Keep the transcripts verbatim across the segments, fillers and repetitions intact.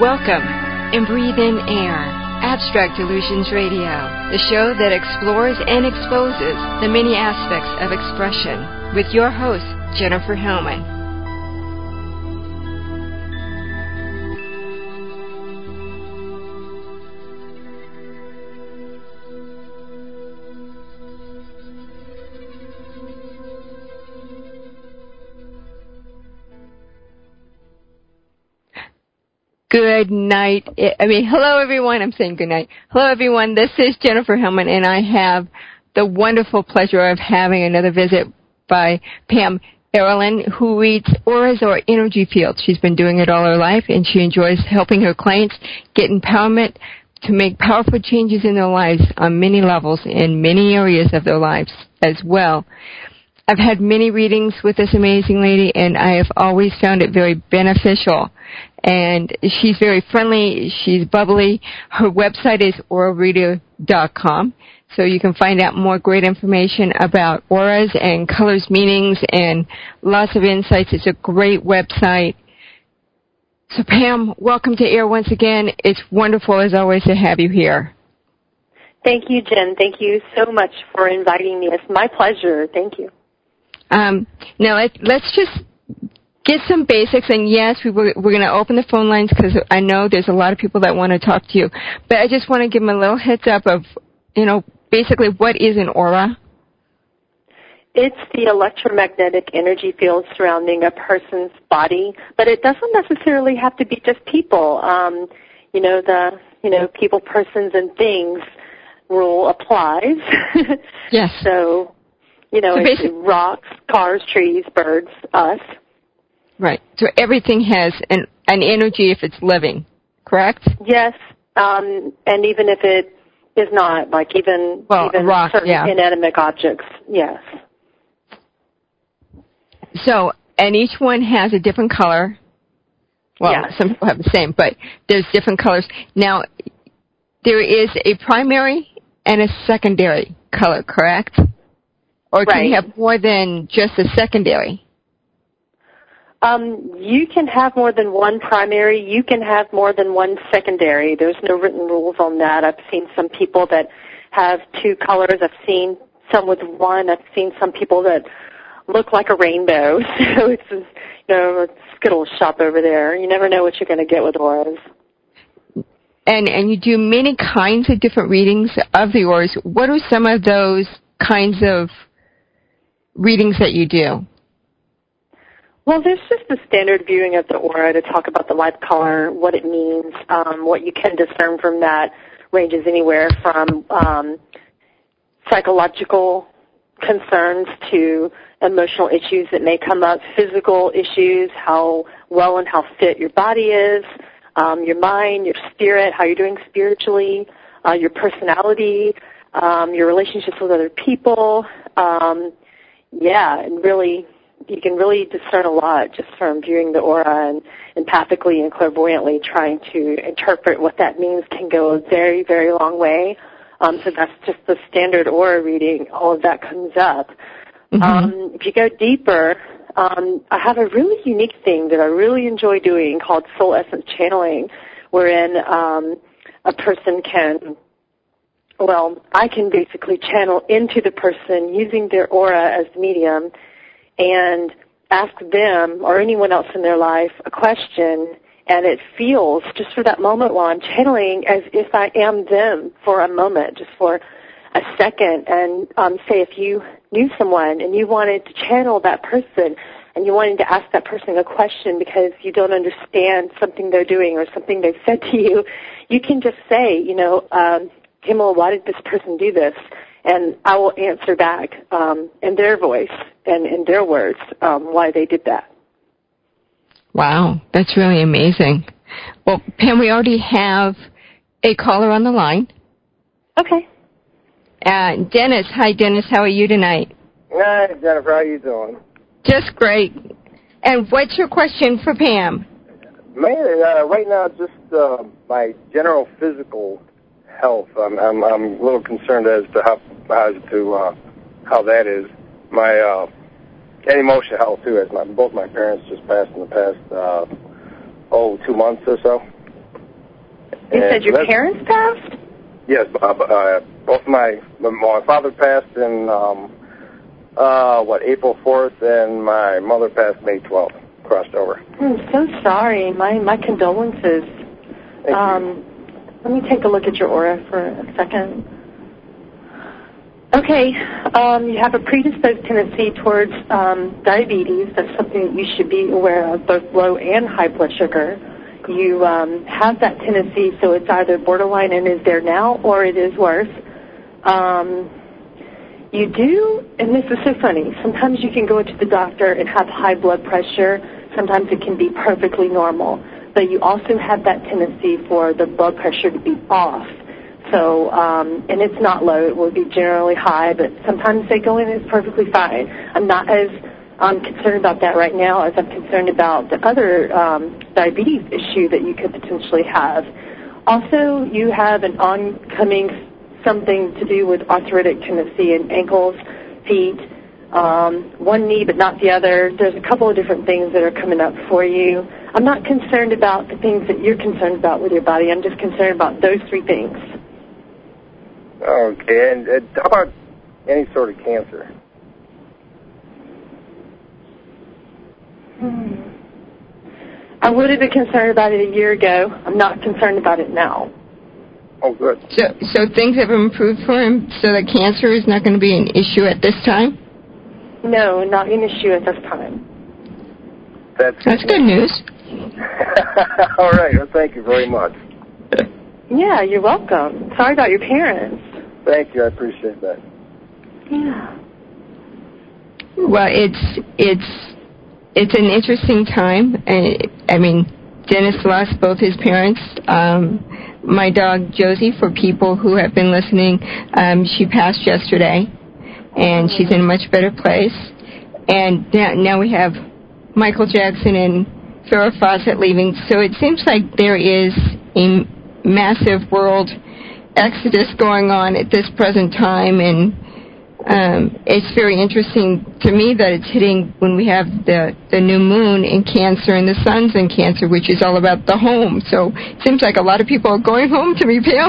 Welcome and breathe in air. Abstract Illusions Radio, the show that explores and exposes the many aspects of expression, with your host, Jennifer Hellman. Good night. I mean, hello, everyone. I'm saying good night. Hello, everyone. This is Jennifer Hellman, and I have the wonderful pleasure of having another visit by Pam Erlin, who reads auras or energy fields. She's been doing it all her life, and she enjoys helping her clients get empowerment to make powerful changes in their lives on many levels in many areas of their lives as well. I've had many readings with this amazing lady, and I have always found it very beneficial. And she's very friendly. She's bubbly. Her website is aura reader dot com, so you can find out more great information about auras and colors meanings and lots of insights. It's a great website. So, Pam, welcome to air once again. It's wonderful, as always, to have you here. Thank you, Jen. Thank you so much for inviting me. It's my pleasure. Thank you. Um, now, let, let's just get some basics, and yes, we were, we're going to open the phone lines because I know there's a lot of people that want to talk to you. But I just want to give them a little heads up of, you know, basically what is an aura? It's the electromagnetic energy field surrounding a person's body, but it doesn't necessarily have to be just people. Um, you know, the, you know, people, persons, and things rule applies. Yes. So, you know, so it's rocks, cars, trees, birds, us. Right. So everything has an, an energy if it's living, correct? Yes. Um, and even if it is not, like even, well, even rock, certain yeah. inanimate objects, yes. So, and each one has a different color. Well, yes. some people have the same, but there's different colors. Now, there is a primary and a secondary color, correct? Or can right. you have more than just a secondary? Um, you can have more than one primary. You can have more than one secondary. There's no written rules on that. I've seen some people that have two colors. I've seen some with one. I've seen some people that look like a rainbow. So it's, you know, a Skittles shop over there. You never know what you're going to get with auras. And and you do many kinds of different readings of the auras. What are some of those kinds of readings that you do? Well, there's just the standard viewing of the aura to talk about the light color, what it means, um, what you can discern from that ranges anywhere from um, psychological concerns to emotional issues that may come up, physical issues, how well and how fit your body is, um, your mind, your spirit, how you're doing spiritually, uh, your personality, um, your relationships with other people. Um, yeah, and really, you can really discern a lot just from viewing the aura and empathically and clairvoyantly trying to interpret what that means can go a very, very long way. Um, so that's just the standard aura reading. All of that comes up. Mm-hmm. Um, if you go deeper, um, I have a really unique thing that I really enjoy doing called soul essence channeling, wherein um, a person can, well, I can basically channel into the person using their aura as the medium and ask them or anyone else in their life a question, and it feels, just for that moment while I'm channeling, as if I am them for a moment, just for a second. And um, say if you knew someone and you wanted to channel that person and you wanted to ask that person a question because you don't understand something they're doing or something they've said to you, you can just say, you know, um, Himmel, why did this person do this? And I will answer back um, in their voice and in their words um, why they did that. Wow, that's really amazing. Well, Pam, we already have a caller on the line. Okay. Uh, Dennis. Hi, Dennis. How are you tonight? Hi, Jennifer. How are you doing? Just great. And what's your question for Pam? Mainly, uh, right now, just uh, my general physical health. I'm, I'm, I'm a little concerned as to how, as to uh, how that is. My uh, and emotional health too. As my both my parents just passed in the past uh, oh two months or so. You and said your so parents passed? Yes, uh, uh, both my my father passed in um, uh, what April fourth, and my mother passed May twelfth. Crossed over. I'm so sorry. My my condolences. Thank um, you. Let me take a look at your aura for a second. Okay, um, you have a predisposed tendency towards um, diabetes. That's something that you should be aware of, both low and high blood sugar. You um, have that tendency, so it's either borderline and is there now, or it is worse. Um, you do, and this is so funny, sometimes you can go to the doctor and have high blood pressure. Sometimes it can be perfectly normal. But you also have that tendency for the blood pressure to be off. So, um, and it's not low. It will be generally high, but sometimes they go in and it's perfectly fine. I'm not as um, concerned about that right now as I'm concerned about the other um, diabetes issue that you could potentially have. Also, you have an oncoming something to do with arthritic tendency in ankles, feet, um, one knee but not the other. There's a couple of different things that are coming up for you. I'm not concerned about the things that you're concerned about with your body. I'm just concerned about those three things. Okay, and uh, how about any sort of cancer? Hmm. I would have been concerned about it a year ago. I'm not concerned about it now. Oh, good. So, so things have improved for him, so that cancer is not going to be an issue at this time? No, not an issue at this time. That's, That's good news. All right, well, thank you very much. Yeah, you're welcome. Sorry about your parents. Thank you, I appreciate that. Yeah. Well, it's it's it's an interesting time. I, I mean, Dennis lost both his parents. Um, my dog Josie, for people who have been listening, um, she passed yesterday, and she's in a much better place. And now, now we have Michael Jackson and Farrah Fawcett leaving. So it seems like there is a massive world exodus going on at this present time, and um, it's very interesting to me that it's hitting when we have the, the new moon in Cancer and the sun's in Cancer, which is all about the home. So it seems like a lot of people are going home to me, Pam.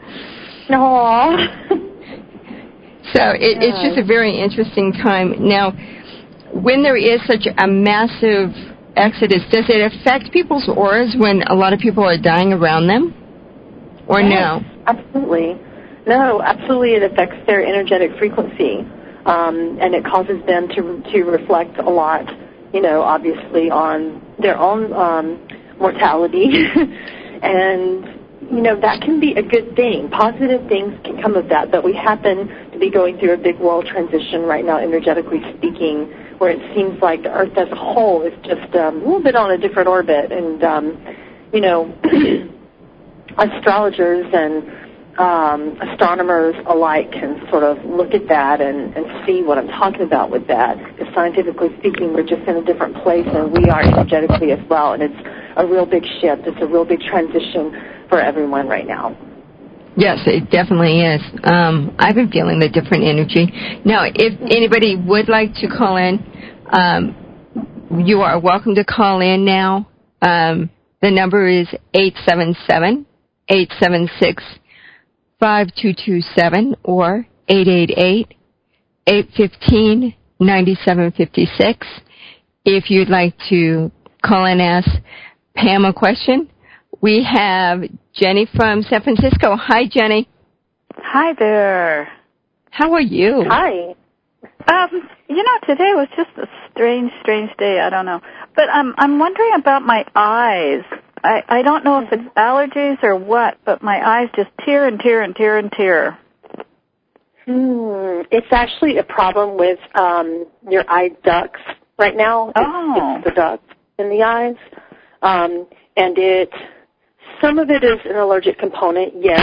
Aww. So it, it's just a very interesting time. Now, when there is such a massive exodus, does it affect people's auras when a lot of people are dying around them? Or yes, no? Absolutely. No, absolutely it affects their energetic frequency. Um, and it causes them to to reflect a lot, you know, obviously on their own um, mortality. And, you know, that can be a good thing. Positive things can come of that. But we happen to be going through a big world transition right now, energetically speaking, where it seems like the Earth as a whole is just um, a little bit on a different orbit. And, um, you know, astrologers and um, astronomers alike can sort of look at that and, and see what I'm talking about with that. Because scientifically speaking, we're just in a different place, and we are energetically as well. And it's a real big shift. It's a real big transition for everyone right now. Yes, it definitely is. Um, I've been feeling the different energy. Now, if anybody would like to call in, um, you are welcome to call in now. Um, the number is eight seven seven, eight seven six, five two two seven or eight eight eight, eight one five, nine seven five six. If you'd like to call and ask Pam a question, we have Jenny from San Francisco. Hi, Jenny. Hi there. How are you? Hi. Um, you know, today was just a strange, strange day. I don't know. But um, I'm wondering about my eyes. I, I don't know if it's allergies or what, but my eyes just tear and tear and tear and tear. Hmm. It's actually a problem with um, your eye ducts right now. It's, Oh. it's the ducts in the eyes. Um, and it, some of it is an allergic component, yes.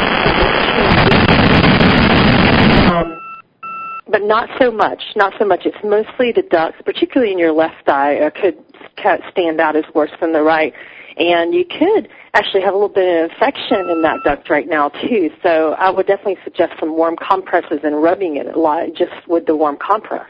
Um, but not so much, not so much. It's mostly the ducts, particularly in your left eye, uh, could stand out as worse than the right. And you could actually have a little bit of infection in that duct right now, too. So I would definitely suggest some warm compresses and rubbing it a lot just with the warm compress.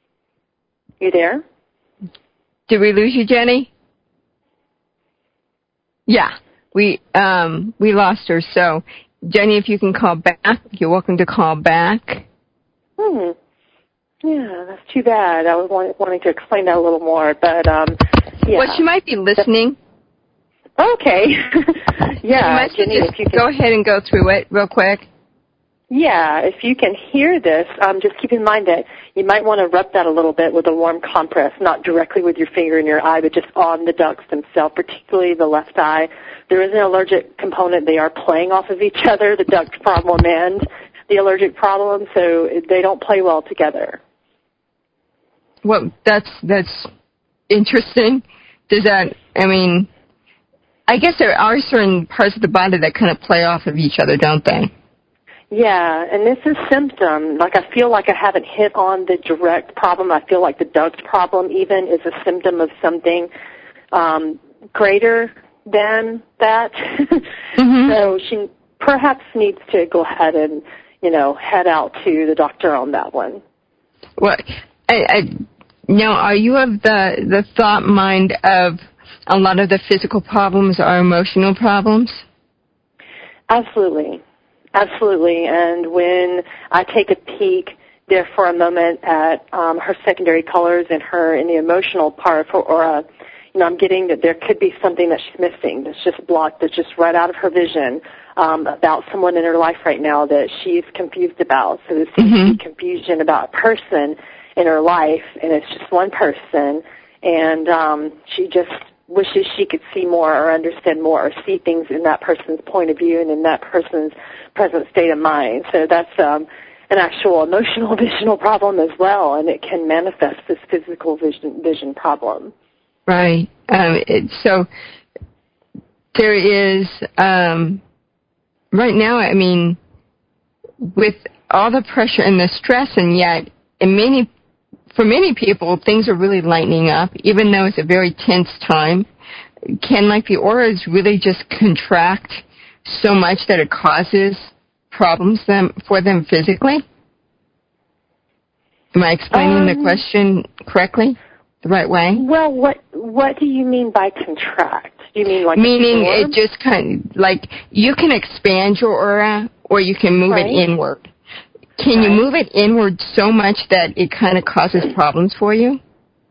You there? Did we lose you, Jenny? Yeah, we um, we lost her. So, Jenny, if you can call back, you're welcome to call back. Hmm. Yeah, that's too bad. I was wanting, wanting to explain that a little more, but um, yeah. Well, she might be listening. Okay. Yeah, so Jenny, just if you can, go ahead and go through it real quick. Yeah, if you can hear this, um, just keep in mind that you might want to rub that a little bit with a warm compress, not directly with your finger in your eye, but just on the ducts themselves, particularly the left eye. There is an allergic component. They are playing off of each other, the duct problem and the allergic problem, so they don't play well together. Well, that's that's interesting. Does that, I mean, I guess there are certain parts of the body that kind of play off of each other, don't they? Yeah, and this is symptom. Like, I feel like I haven't hit on the direct problem. I feel like the duct problem even is a symptom of something um, greater than that. Mm-hmm. So she perhaps needs to go ahead and, you know, head out to the doctor on that one. Well, I, I, now, are you of the, the thought mind of a lot of the physical problems are emotional problems? Absolutely. Absolutely. And when I take a peek there for a moment at um, her secondary colors and her in the emotional part of her aura, you know, I'm getting that there could be something that she's missing that's just blocked, that's just right out of her vision um, about someone in her life right now that she's confused about. So there seems mm-hmm. to be confusion about a person in her life, and it's just one person, and um, she just wishes she could see more or understand more or see things in that person's point of view and in that person's present state of mind. So that's um, an actual emotional visional problem as well, and it can manifest this physical vision, vision problem. Right. Um, it, so there is, um, right now, I mean, with all the pressure and the stress, and yet in many for many people, things are really lightening up, even though it's a very tense time. Can, like, the auras really just contract so much that it causes problems them, for them physically? Am I explaining um, the question correctly, the right way? Well, what what do you mean by contract? Do you mean like Meaning absorb? It just kind of, like, you can expand your aura or you can move right. it inward. Can you move it inward so much that it kind of causes problems for you?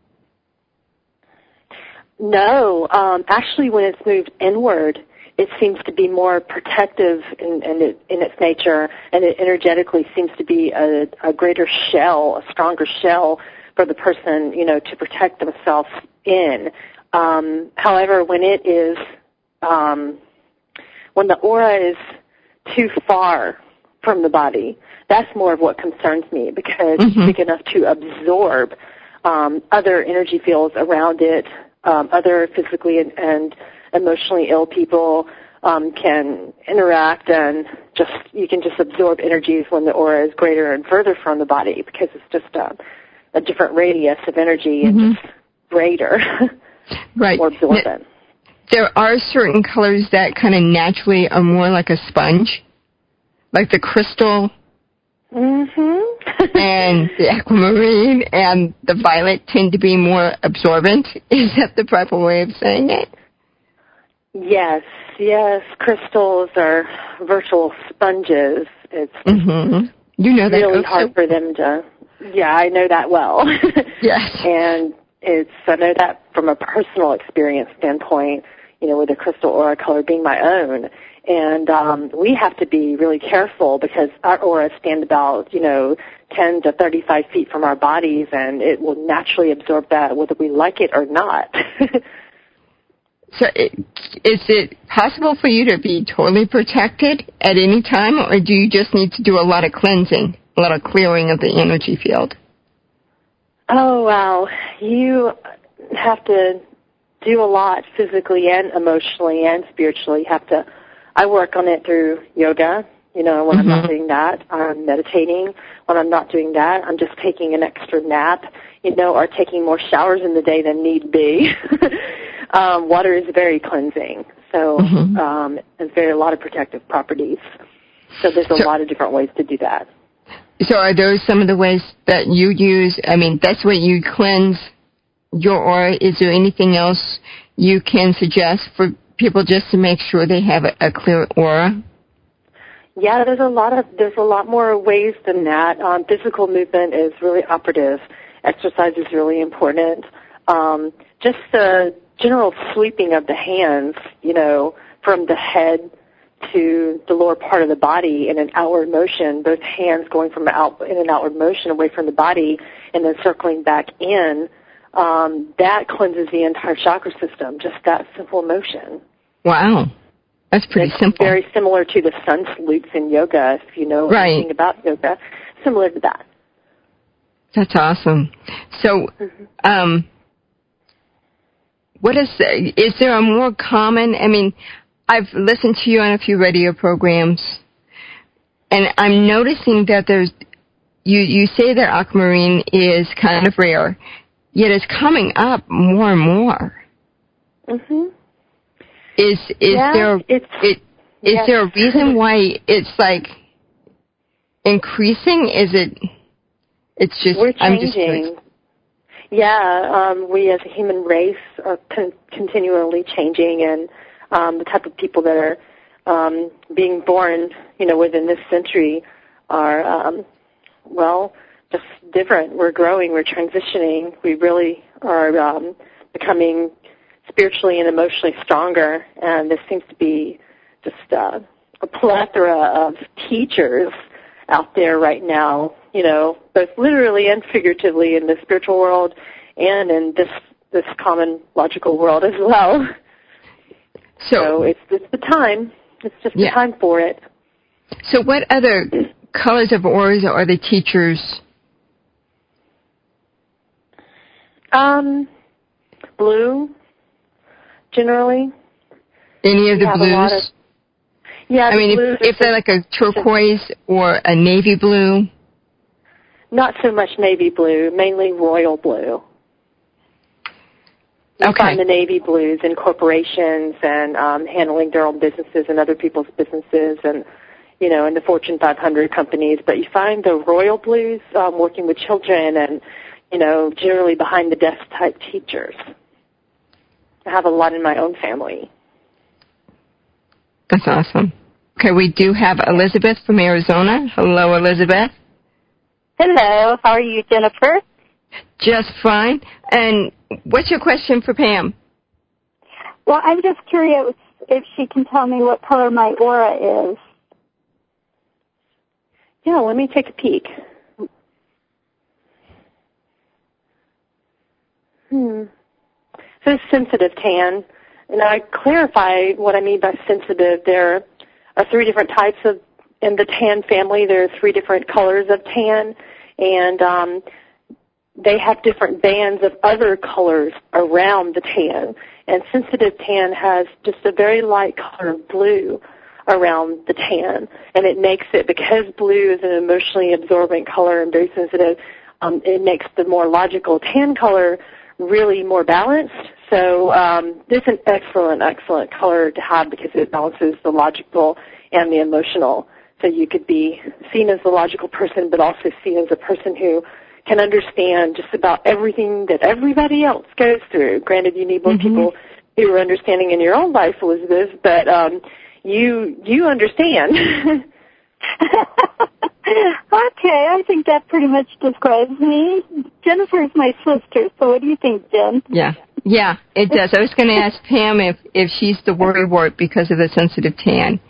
No. Um, actually, when it's moved inward, it seems to be more protective in, in, it, in its nature, and it energetically seems to be a, a greater shell, a stronger shell for the person, you know, to protect themselves in. Um, however, when it is, um, when the aura is too far from the body, that's more of what concerns me, because mm-hmm. it's big enough to absorb um, other energy fields around it. Um, other physically and, and emotionally ill people um, can interact, and just you can just absorb energies when the aura is greater and further from the body, because it's just a, a different radius of energy and mm-hmm. just greater, right. more absorbent. There are certain colors that kind of naturally are more like a sponge, like the crystal. Mm-hmm. And the aquamarine and the violet tend to be more absorbent. Is that the proper way of saying it? Yes, yes. Crystals are virtual sponges. It's mm-hmm. you know that really also. hard for them to. Yeah, I know that well. Yes, and it's I know that from a personal experience standpoint. You know, with the crystal aura color being my own. And um, we have to be really careful, because our auras stand about, you know, ten to thirty-five feet from our bodies, and it will naturally absorb that whether we like it or not. So it, is it possible for you to be totally protected at any time, or do you just need to do a lot of cleansing, a lot of clearing of the energy field? Oh, wow. You have to do a lot physically and emotionally and spiritually. You have to I work on it through yoga. You know, when mm-hmm. I'm not doing that, I'm meditating. When I'm not doing that, I'm just taking an extra nap, you know, or taking more showers in the day than need be. um, water is very cleansing. So mm-hmm. um, there's very a lot of protective properties. So there's a so, lot of different ways to do that. So are those some of the ways that you use? I mean, that's what you cleanse your aura. Is there anything else you can suggest for people just to make sure they have a, a clear aura? Yeah, there's a lot of there's a lot more ways than that. Um, physical movement is really operative. Exercise is really important. Um, just the general sweeping of the hands, you know, from the head to the lower part of the body in an outward motion, both hands going from out in an outward motion away from the body and then circling back in, um, that cleanses the entire chakra system, just that simple motion. Wow. That's pretty it's simple. Very similar to the sun salutes in yoga, if you know right. anything about yoga. Similar to that. That's awesome. So, mm-hmm. um, what is, is there a more common, I mean, I've listened to you on a few radio programs, and I'm noticing that there's, you, you say that aquamarine is kind of rare, yet it's coming up more and more. Mm-hmm. Is is yeah, there it, is yes. there a reason why it's like increasing? Is it? It's just we're I'm changing. Just yeah, um, we as a human race are con- continually changing, and um, the type of people that are um, being born, you know, within this century are um, well, just different. We're growing. We're transitioning. We really are um, becoming spiritually and emotionally stronger, and there seems to be just uh, a plethora of teachers out there right now, you know, both literally and figuratively in the spiritual world and in this this common logical world as well. So, so it's, it's the time. It's just yeah. the time for it. So what other colors of auras are the teachers? Um, blue. Generally. Any of the blues? Of, yeah, I mean, if, if they're like a turquoise or a navy blue? Not so much navy blue, mainly royal blue. You okay. find the navy blues in corporations and um, handling their own businesses and other people's businesses and, you know, in the Fortune five hundred companies. But you find the royal blues um, working with children and, you know, generally behind the desk type teachers. I have a lot in my own family. That's awesome. Okay, we do have Elizabeth from Arizona. Hello, Elizabeth. Hello. How are you, Jennifer? Just fine. And what's your question for Pam? Well, I'm just curious if she can tell me what color my aura is. Yeah, let me take a peek. Hmm. So sensitive tan. And I clarify what I mean by sensitive. There are three different types of, in the tan family, there are three different colors of tan, and um, they have different bands of other colors around the tan. And sensitive tan has just a very light color of blue around the tan, and it makes it, because blue is an emotionally absorbent color and very sensitive, um, it makes the more logical tan color really more balanced. So um, this is an excellent, excellent color to have because it balances the logical and the emotional. So you could be seen as the logical person, but also seen as a person who can understand just about everything that everybody else goes through. Granted, you need more mm-hmm. people who are understanding in your own life, Elizabeth, but um, you you understand. Okay, I think that pretty much describes me. Jennifer's my sister, so what do you think, Jen? Yeah, yeah, it does. I was going to ask Pam if, if she's the worrywart because of the sensitive tan.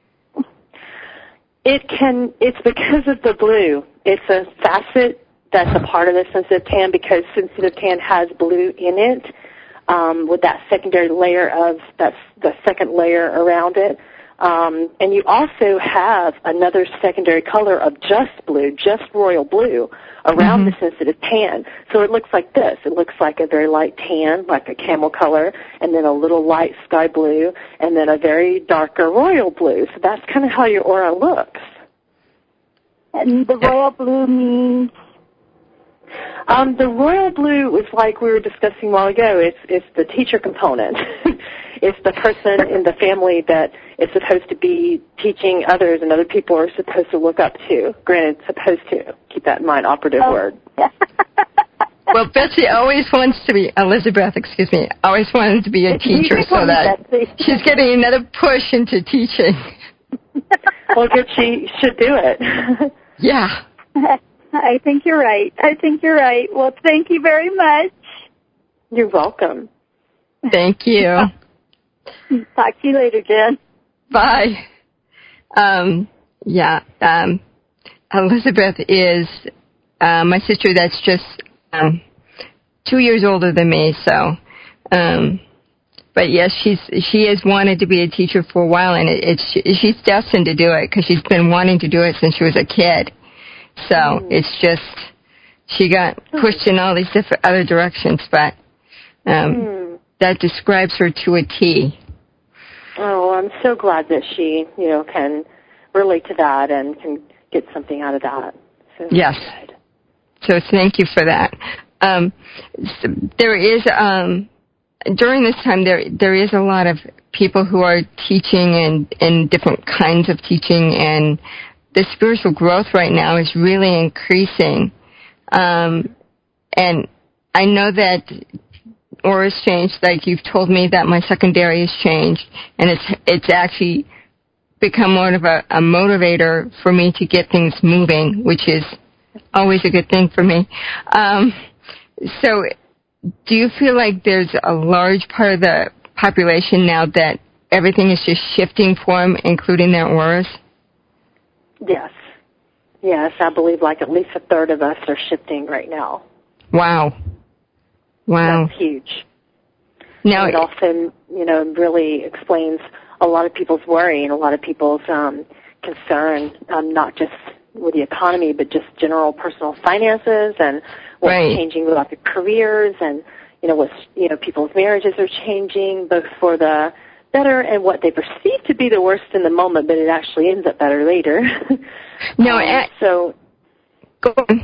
It can, it's because of the blue. It's a facet that's a part of the sensitive tan because sensitive tan has blue in it um, with that secondary layer of, that's the second layer around it. Um, and you also have another secondary color of just blue, just royal blue, around mm-hmm. the sensitive tan. So it looks like this. It looks like a very light tan, like a camel color, and then a little light sky blue, and then a very darker royal blue. So that's kind of how your aura looks. And the royal blue means? Um, the royal blue is like we were discussing a while ago. It's, it's the teacher component. It's the person in the family that is supposed to be teaching others and other people are supposed to look up to. Granted, supposed to. Keep that in mind, operative oh. word. Well, Betsy always wants to be, Elizabeth, excuse me, always wanted to be a teacher, so that she's getting another push into teaching. Well, good, she should do it. Yeah. I think you're right. I think you're right. Well, thank you very much. You're welcome. Thank you. Talk to you later, Jen. Bye. Um, yeah, um, Elizabeth is uh, my sister that's just um, two years older than me, so, um, but yes, she's she has wanted to be a teacher for a while, and it, it's she's destined to do it because she's been wanting to do it since she was a kid. So mm. it's just she got pushed in all these different other directions, but um, mm. that describes her to a T. Oh, I'm so glad that she, you know, can relate to that and can get something out of that. So yes. Good. So thank you for that. Um, so there is um, during this time there there is a lot of people who are teaching and and different kinds of teaching, and the spiritual growth right now is really increasing. Um, and I know that aura's changed, like you've told me that my secondary has changed, and it's it's actually become more of a, a motivator for me to get things moving, which is always a good thing for me. Um, so do you feel like there's a large part of the population now that everything is just shifting for them, including their auras? Yes. Yes, I believe like at least a third of us are shifting right now. Wow. Wow. That's huge. Now, and it also, you know, really explains a lot of people's worry and a lot of people's um, concern, um, not just with the economy, but just general personal finances and what's right. changing about their careers and, you know, what's, you know, people's marriages are changing both for the better and what they perceive to be the worst in the moment, but it actually ends up better later. No, um, at, so. Go on.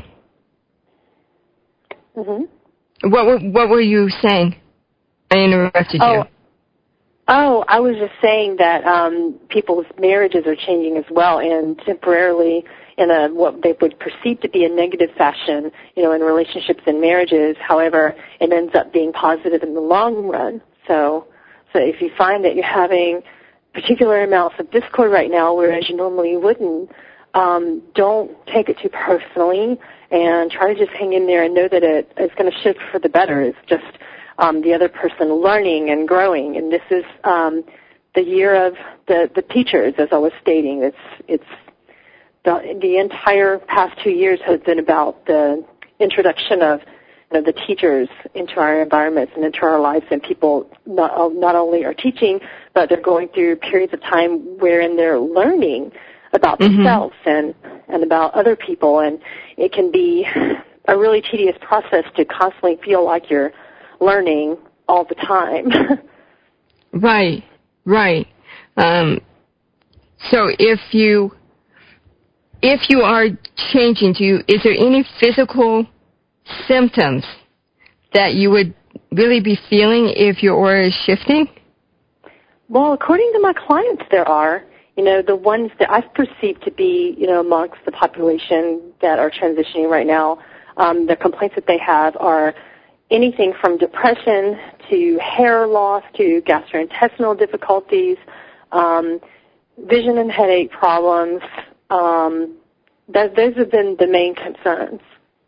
Mm-hmm. What were, what were you saying? I interrupted oh, you. Oh, I was just saying that um, people's marriages are changing as well, and temporarily in a what they would perceive to be a negative fashion, you know, in relationships and marriages. However, it ends up being positive in the long run. So, so if you find that you're having particular amounts of discord right now, whereas you normally wouldn't, um, don't take it too personally, and try to just hang in there and know that it is going to shift for the better. It's just Um, the other person learning and growing, and this is um, the year of the, the teachers, as I was stating. It's it's the, the entire past two years has been about the introduction of you know, the teachers into our environments and into our lives, and people not not only are teaching, but they're going through periods of time wherein they're learning about mm-hmm. themselves and and about other people, and it can be a really tedious process to constantly feel like you're learning all the time. Right, right. Um, so if you if you are changing, do you, is there any physical symptoms that you would really be feeling if your aura is shifting? Well, according to my clients, there are. You know, the ones that I've perceived to be, you know, amongst the population that are transitioning right now, um, the complaints that they have are anything from depression to hair loss to gastrointestinal difficulties, um, vision and headache problems. Um, that, those have been the main concerns.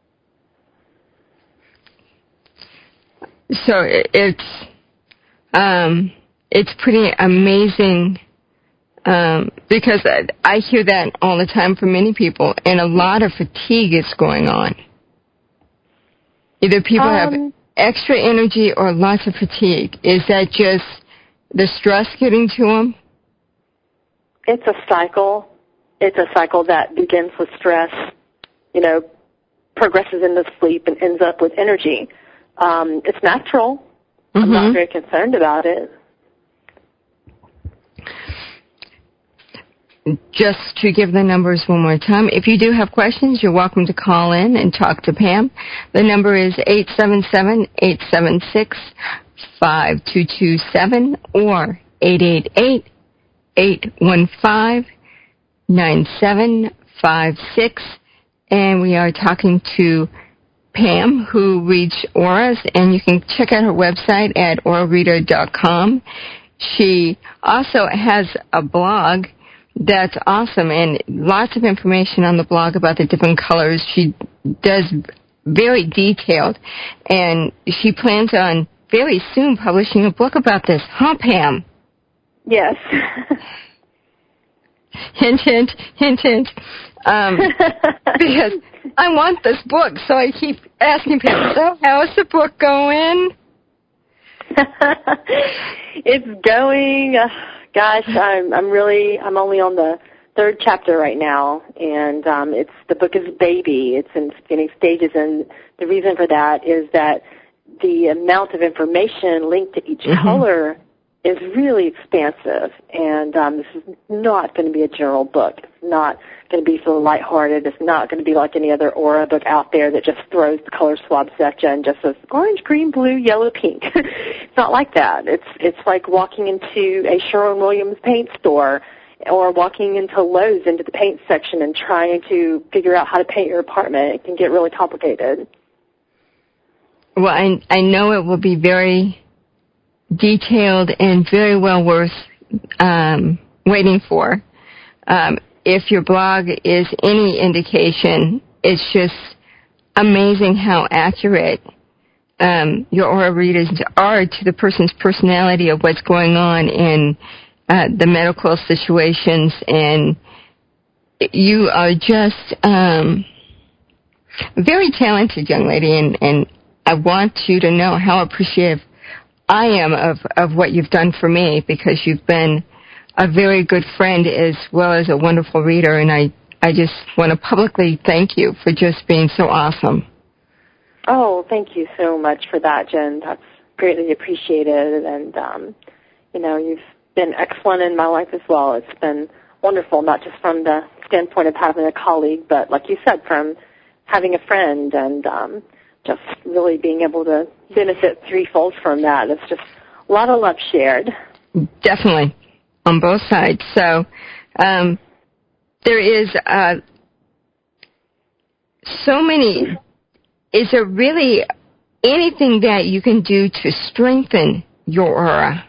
So it's um, it's pretty amazing um, because I, I hear that all the time from many people, and a lot of fatigue is going on. Either people um, have extra energy or lots of fatigue. Is that just the stress getting to them? It's a cycle. It's a cycle that begins with stress, you know, progresses into sleep and ends up with energy. Um, it's natural. Mm-hmm. I'm not very concerned about it. Just to give the numbers one more time, if you do have questions, you're welcome to call in and talk to Pam. The number is eight seven seven, eight seven six, five two two seven or eight eight eight, eight one five, nine seven five six. And we are talking to Pam, who reads auras, and you can check out her website at aura reader dot com. She also has a blog that's awesome, and lots of information on the blog about the different colors. She does very detailed, and she plans on very soon publishing a book about this, huh, Pam? Yes. Hint, hint, hint, hint. Um, because I want this book, so I keep asking people, so how's the book going? It's going, uh, gosh, I'm I'm really, I'm only on the third chapter right now, and um, it's the book is baby. It's in beginning stages, and the reason for that is that the amount of information linked to each mm-hmm. color is really expansive, and um, this is not going to be a general book. It's not going to be so lighthearted. It's not going to be like any other aura book out there that just throws the color swabs at you and just says orange, green, blue, yellow, pink. It's not like that. It's it's like walking into a Sherwin-Williams paint store or walking into Lowe's into the paint section and trying to figure out how to paint your apartment. It can get really complicated. Well, I, I know it will be very detailed and very well worth um, waiting for. Um, if your blog is any indication, it's just amazing how accurate um, your aura readers are to the person's personality of what's going on in uh, the medical situations. And you are just um, a very talented young lady, and, and I want you to know how appreciative I am of, of what you've done for me, because you've been a very good friend as well as a wonderful reader, and I, I just want to publicly thank you for just being so awesome. Oh, thank you so much for that, Jen. That's greatly appreciated, and, um, you know, you've been excellent in my life as well. It's been wonderful, not just from the standpoint of having a colleague, but like you said, from having a friend, and um, just really being able to benefit threefold from that. It's just a lot of love shared. Definitely, on both sides. So um, there is uh, so many. Is there really anything that you can do to strengthen your aura?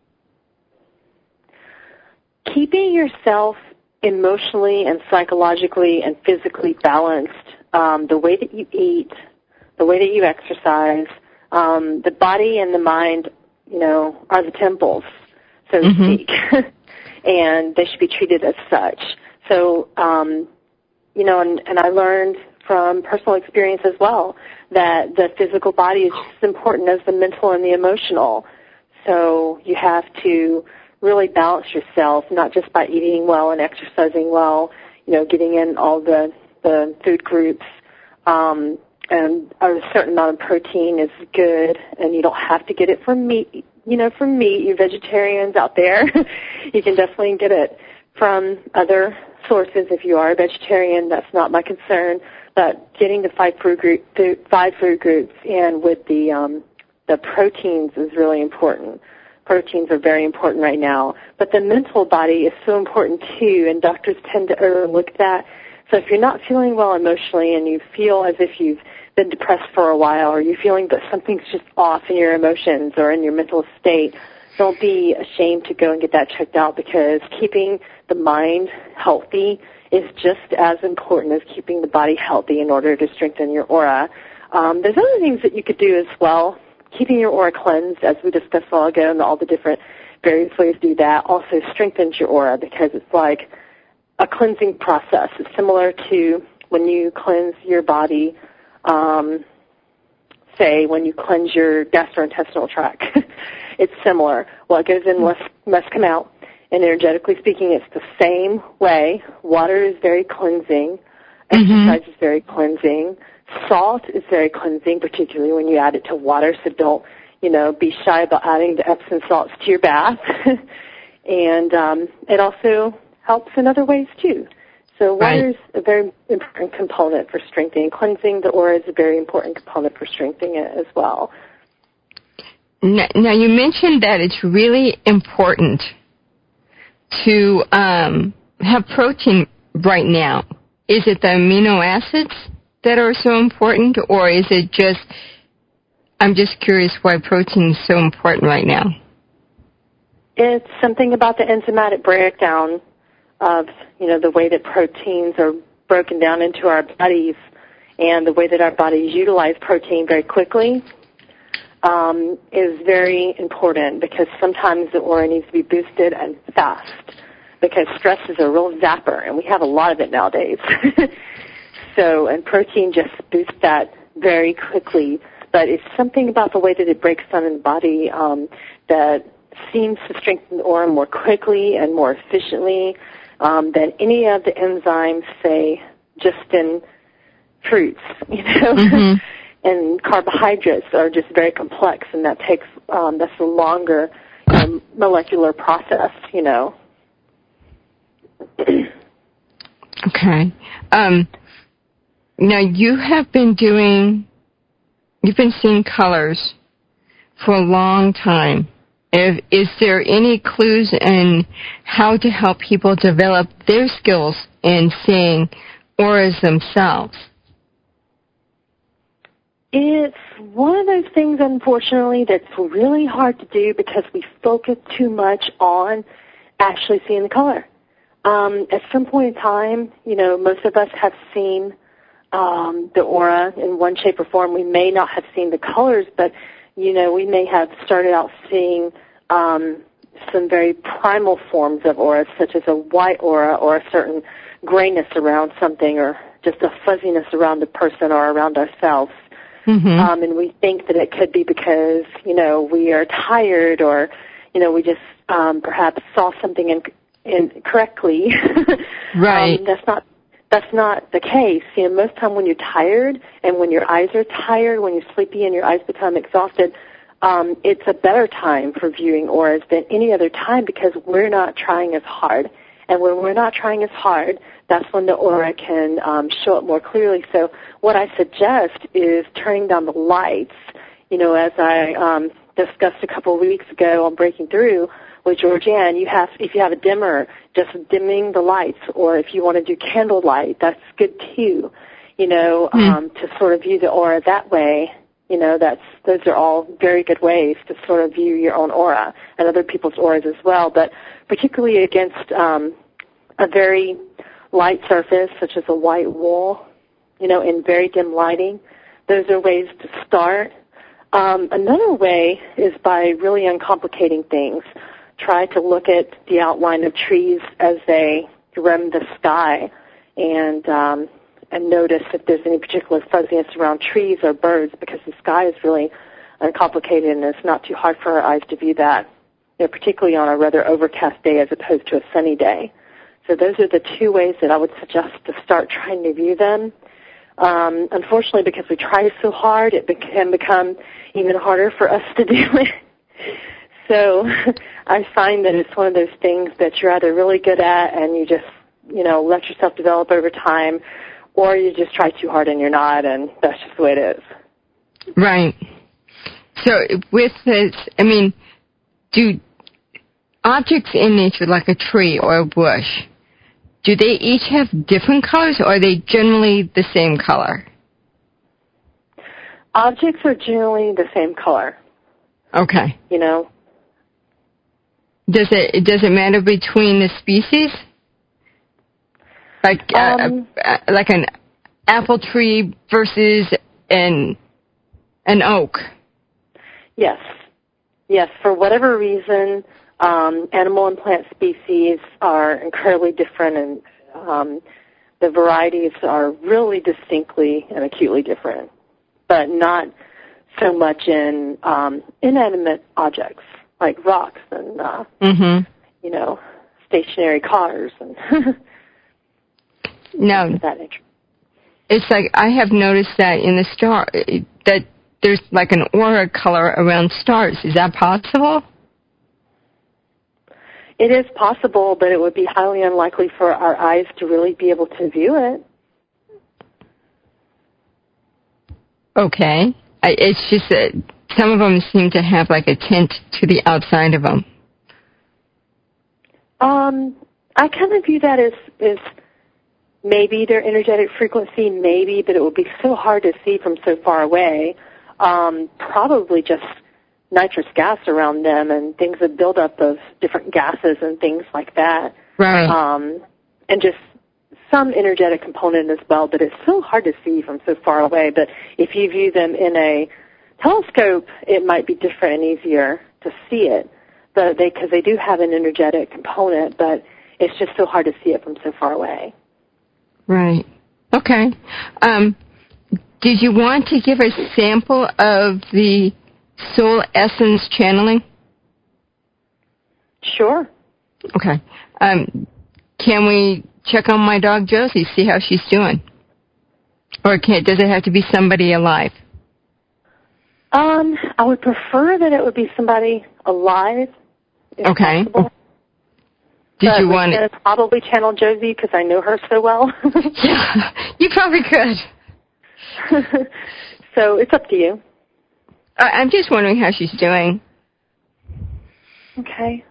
Keeping yourself emotionally and psychologically and physically balanced, um, the way that you eat, the way that you exercise, um, the body and the mind, you know, are the temples, so to mm-hmm. speak, and they should be treated as such. So, um, you know, and, and I learned from personal experience as well that the physical body is just as important as the mental and the emotional. So you have to really balance yourself, not just by eating well and exercising well, you know, getting in all the, the food groups, um, and a certain amount of protein is good, and you don't have to get it from meat, you know, from meat. You vegetarians out there, you can definitely get it from other sources. If you are a vegetarian, that's not my concern, but getting the five food, group, five food groups and with the, um, the proteins is really important. Proteins are very important right now. But the mental body is so important, too, and doctors tend to overlook that. So if you're not feeling well emotionally and you feel as if you've been depressed for a while, or you're feeling that something's just off in your emotions or in your mental state, don't be ashamed to go and get that checked out, because keeping the mind healthy is just as important as keeping the body healthy in order to strengthen your aura. Um, there's other things that you could do as well. Keeping your aura cleansed, as we discussed a while ago, and all the different various ways to do that, also strengthens your aura, because it's like a cleansing process. It's similar to when you cleanse your body, um, say when you cleanse your gastrointestinal tract. It's similar. What goes in must, must come out. And energetically speaking, it's the same way. Water is very cleansing. Exercise mm-hmm. is very cleansing. Salt is very cleansing, particularly when you add it to water, so don't, you know, be shy about adding the Epsom salts to your bath. And um, it also helps in other ways, too. So water is right. a very important component for strengthening. Cleansing the aura is a very important component for strengthening it as well. Now, now you mentioned that it's really important to um, have protein right now. Is it the amino acids that are so important, or is it just, I'm just curious why protein is so important right now? It's something about the enzymatic breakdown of, you know, the way that proteins are broken down into our bodies and the way that our bodies utilize protein very quickly um, is very important, because sometimes the aura needs to be boosted and fast, because stress is a real zapper, and we have a lot of it nowadays. So, and protein just boosts that very quickly, but it's something about the way that it breaks down in the body um, that seems to strengthen the aura more quickly and more efficiently um, than any of the enzymes, say, just in fruits, you know. Mm-hmm. And carbohydrates are just very complex, and that takes, um, that's a longer um, molecular process, you know. Okay. Um, now, you have been doing, you've been seeing colors for a long time. If, is there any clues in how to help people develop their skills in seeing auras themselves? It's one of those things, unfortunately, that's really hard to do because we focus too much on actually seeing the color. Um, at some point in time, you know, most of us have seen um, the aura in one shape or form. We may not have seen the colors, but, you know, we may have started out seeing um, some very primal forms of auras, such as a white aura or a certain grayness around something, or just a fuzziness around a person or around ourselves. Mm-hmm. Um, and we think that it could be because, you know, we are tired, or, you know, we just um, perhaps saw something in, incorrectly. Right. Um, that's not that's not the case. You know, most time when you're tired and when your eyes are tired, when you're sleepy and your eyes become exhausted, um, it's a better time for viewing auras than any other time, because we're not trying as hard. And when we're not trying as hard, that's when the aura can um, show up more clearly. So what I suggest is turning down the lights. You know, as I um, discussed a couple of weeks ago on Breaking Through with Georgianne, you have, if you have a dimmer, just dimming the lights, or if you want to do candlelight, that's good too. You know, mm. um, to sort of view the aura that way. You know, that's those are all very good ways to sort of view your own aura and other people's auras as well. But particularly against um, a very light surface, such as a white wall, you know, in very dim lighting, those are ways to start. Um, another way is by really uncomplicating things. Try to look at the outline of trees as they rim the sky, and um, and notice if there's any particular fuzziness around trees or birds, because the sky is really uncomplicated and it's not too hard for our eyes to view that, you know, particularly on a rather overcast day as opposed to a sunny day. So those are the two ways that I would suggest to start trying to view them. Um, unfortunately, because we try so hard, it can become even harder for us to do it. So I find that it's one of those things that you're either really good at and you just, you know, let yourself develop over time, or you just try too hard and you're not, and that's just the way it is. Right. So with this, I mean, do objects in nature, like a tree or a bush, do they each have different colors, or are they generally the same color? Objects are generally the same color. Okay. You know. Does it does it matter between the species? Like um, uh, like an apple tree versus an an oak. Yes. Yes. For whatever reason, um, animal and plant species are incredibly different, and um, the varieties are really distinctly and acutely different, but not so much in um, inanimate objects like rocks and uh, mm-hmm. you know, stationary cars and no, that nature. It's like I have noticed that in the star that there's like an aura color around stars. Is that possible? It is possible, but it would be highly unlikely for our eyes to really be able to view it. Okay. I, it's just that some of them seem to have like a tint to the outside of them. Um, I kind of view that as, as maybe their energetic frequency, maybe, but it would be so hard to see from so far away. Um, probably just nitrous gas around them and things that build up of different gases and things like that. Right. Um, and just some energetic component as well, but it's so hard to see from so far away. But if you view them in a telescope, it might be different and easier to see it. But they, because they do have an energetic component, but it's just so hard to see it from so far away. Right. Okay. Um, did you want to give a sample of the soul essence channeling? Sure. Okay. Um, can we check on my dog Josie, see how she's doing? Or can, does it have to be somebody alive? Um, I would prefer that it would be somebody alive, if okay. possible. Did but you want to probably channel Josie because I know her so well. Yeah, you probably could. So it's up to you. I, I'm just wondering how she's doing. Okay.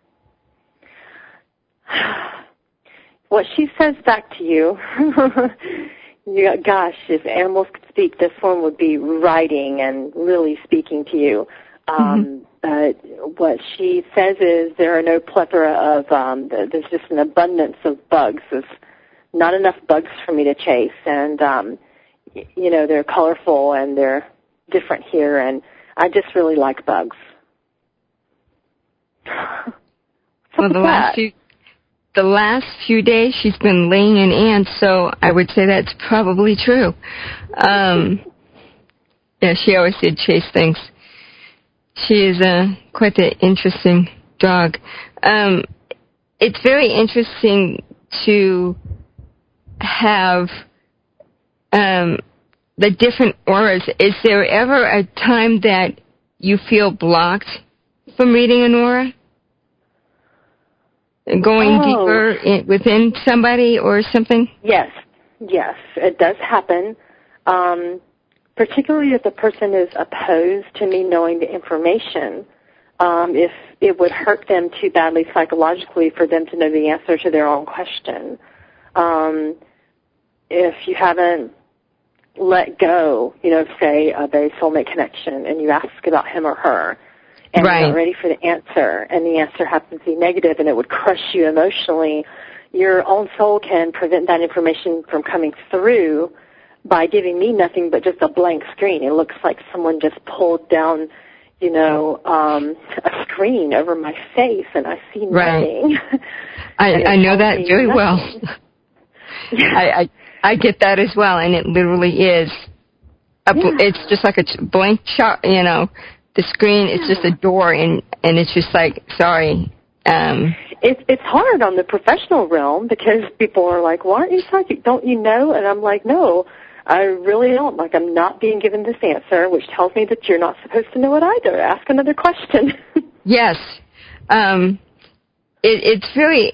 What she says back to you, you gosh, if animals could speak, this one would be writing and really speaking to you. Um, mm-hmm. But what she says is there are no plethora of, um, there's just an abundance of bugs. There's not enough bugs for me to chase. And, um, you know, they're colorful and they're different here. And I just really like bugs. Well, the last few the last few days she's been laying in ants, so I would say that's probably true. Um, yeah, she always did chase things. She is uh, quite an interesting dog. Um, it's very interesting to have um, the different auras. Is there ever a time that you feel blocked from reading an aura? Going oh. deeper in, within somebody or something? Yes, yes, it does happen. Um, particularly if the person is opposed to me knowing the information. Um, if it would hurt them too badly psychologically for them to know the answer to their own question. Um, if you haven't let go, you know, say of a soulmate connection and you ask about him or her, and right. you're not ready for the answer, and the answer happens to be negative and it would crush you emotionally, your own soul can prevent that information from coming through by giving me nothing but just a blank screen. It looks like someone just pulled down, you know, um, a screen over my face and I see nothing. Right. I, I know that very nothing. well. I, I I get that as well, and it literally is. A, yeah. It's just like a blank shot, you know. The screen is just a door, and, and it's just like, sorry. Um, it's it's hard on the professional realm because people are like, well, aren't you psychic? Don't you know? And I'm like, no, I really don't. Like, I'm not being given this answer, which tells me that you're not supposed to know it either. Ask another question. Yes. Um, it, it's very,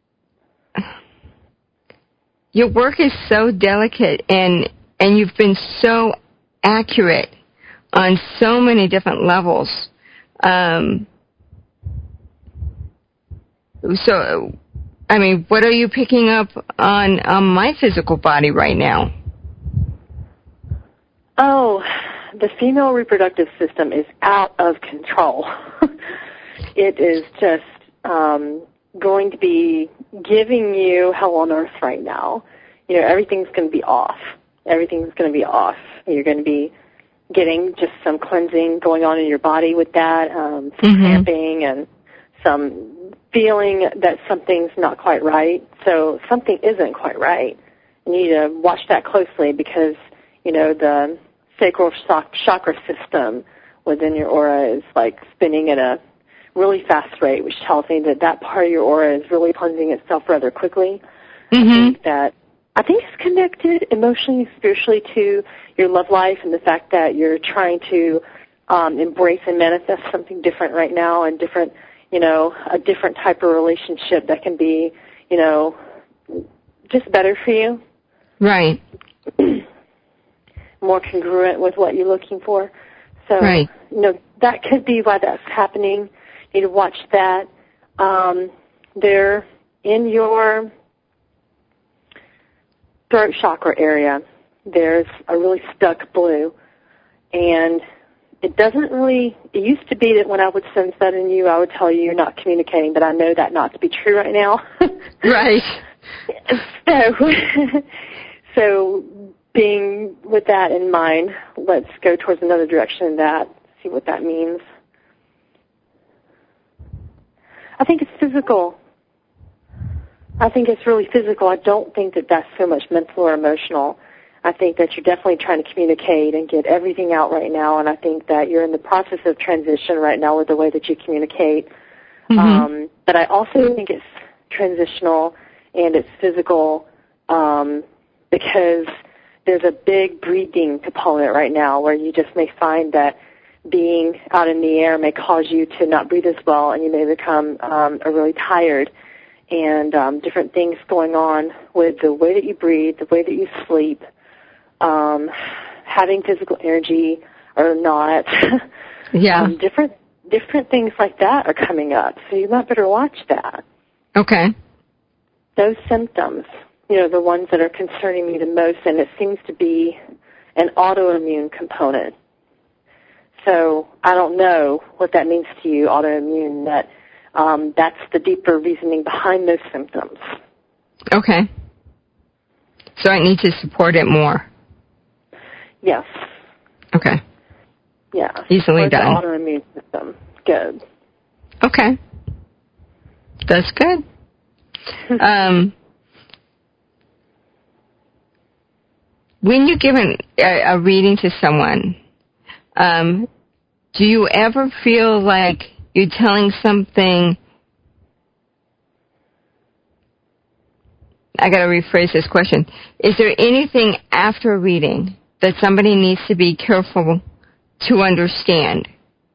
your work is so delicate, and and you've been so accurate on so many different levels. Um, so, I mean, what are you picking up on, on my physical body right now? Oh, the female reproductive system is out of control. It is just um, going to be giving you hell on earth right now. You know, everything's going to be off. Everything's going to be off. You're going to be getting just some cleansing going on in your body with that, um, some mm-hmm. cramping and some feeling that something's not quite right. So something isn't quite right. You need to watch that closely because, you know, the sacral chakra system within your aura is like spinning at a really fast rate, which tells me that that part of your aura is really cleansing itself rather quickly. Mm-hmm. I think that I think it's connected emotionally and spiritually to your love life and the fact that you're trying to um, embrace and manifest something different right now and different, you know, a different type of relationship that can be, you know, just better for you. Right. More congruent with what you're looking for. So, right. you know, that could be why that's happening. You need to watch that. Um, they're in your throat chakra area, there's a really stuck blue. And it doesn't really, it used to be that when I would sense that in you, I would tell you you're not communicating, but I know that not to be true right now. Right. So, so being with that in mind, let's go towards another direction in that, see what that means. I think it's physical. I think it's really physical. I don't think that that's so much mental or emotional. I think that you're definitely trying to communicate and get everything out right now, and I think that you're in the process of transition right now with the way that you communicate. Mm-hmm. Um, but I also think it's transitional and it's physical um, because there's a big breathing component right now where you just may find that being out in the air may cause you to not breathe as well, and you may become um, a really tired. And um, different things going on with the way that you breathe, the way that you sleep, um, having physical energy or not. Yeah. Um, different different things like that are coming up, so you might better watch that. Okay. Those symptoms, you know, the ones that are concerning me the most, and it seems to be an autoimmune component. So I don't know what that means to you, autoimmune, that Um, that's the deeper reasoning behind those symptoms. Okay. So I need to support it more. Yes. Okay. Yeah. Easily or done. The autoimmune system. Good. Okay. That's good. um, when you give an, a, a reading to someone, um, do you ever feel like you're telling something? I got to rephrase this question. Is there anything after a reading that somebody needs to be careful to understand?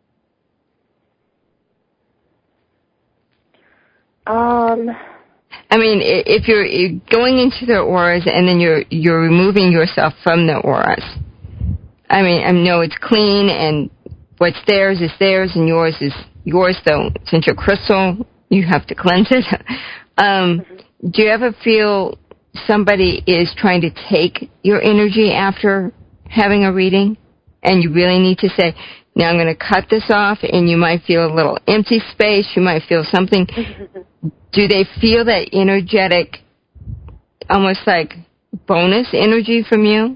Um, I mean, if you're going into their auras and then you're you're removing yourself from the auras, I mean, I know it's clean and what's theirs is theirs and yours is yours, though. Since you're crystal, you have to cleanse it. um, mm-hmm. Do you ever feel somebody is trying to take your energy after having a reading and you really need to say, now I'm going to cut this off, and you might feel a little empty space, you might feel something. Do they feel that energetic, almost like bonus energy from you?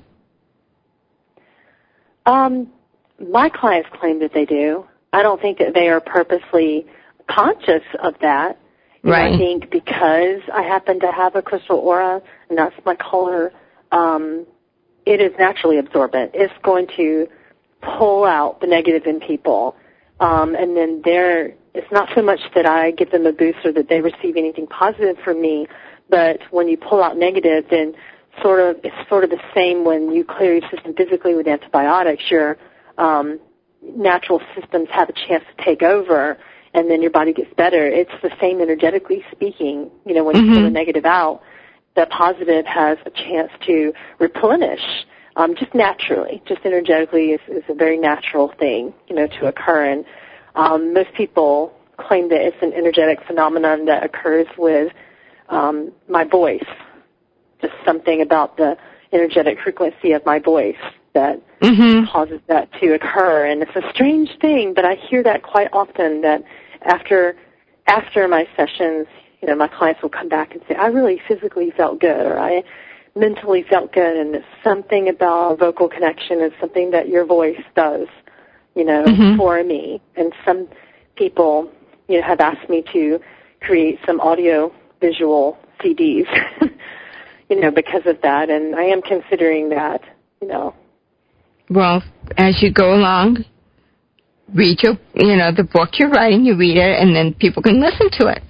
Um, my clients claim that they do. I don't think that they are purposely conscious of that. Right. I think because I happen to have a crystal aura, and that's my color, um, it is naturally absorbent. It's going to pull out the negative in people. Um, and then there, it's not so much that I give them a boost or that they receive anything positive from me, but when you pull out negative, then sort of it's sort of the same when you clear your system physically with antibiotics. Your um, natural systems have a chance to take over, and then your body gets better. It's the same energetically speaking. You know, when you mm-hmm. pull the negative out, the positive has a chance to replenish. Um, just naturally, just energetically is, is a very natural thing, you know, to occur. And um, most people claim that it's an energetic phenomenon that occurs with um, my voice, just something about the energetic frequency of my voice that mm-hmm. causes that to occur. And it's a strange thing, but I hear that quite often, that after after my sessions, you know, my clients will come back and say, I really physically felt good, or I mentally felt good, and it's something about vocal connection is something that your voice does, you know, mm-hmm. for me. And some people, you know, have asked me to create some audio visual C Ds, you know, because of that, and I am considering that, you know. Well, as you go along, read your, you know, the book you're writing, you read it, and then people can listen to it.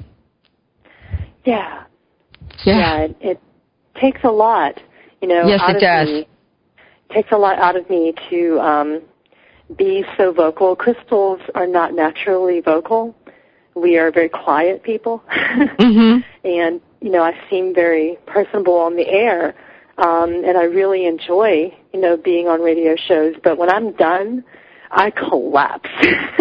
Yeah. Yeah. Yeah, it, it takes a lot, you know, yes, out it of does. me. It takes a lot out of me to um, be so vocal. Crystals are not naturally vocal. We are very quiet people. mm-hmm. And, you know, I seem very personable on the air, um, and I really enjoy, you know, being on radio shows. But when I'm done, I collapse.